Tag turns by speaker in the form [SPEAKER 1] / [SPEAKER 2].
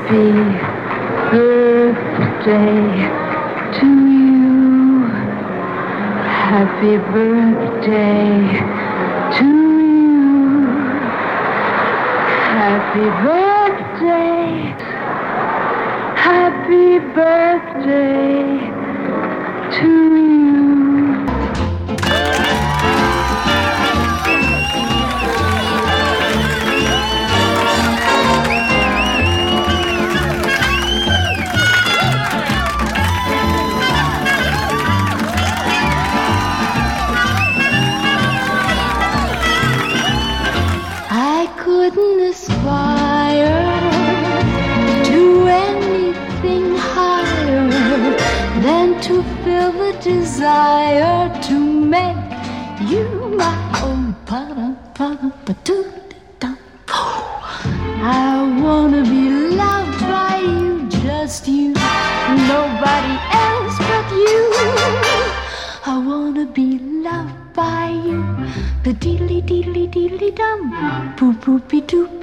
[SPEAKER 1] Happy birthday to you. Happy birthday to you. Happy birthday. Happy birthday to you.
[SPEAKER 2] I couldn't aspire to anything higher than to feel the desire to make you my own. I wanna be loved by you, just you, nobody else but you. I wanna be loved by you. The diddly diddly diddly dum, boop boopy doop.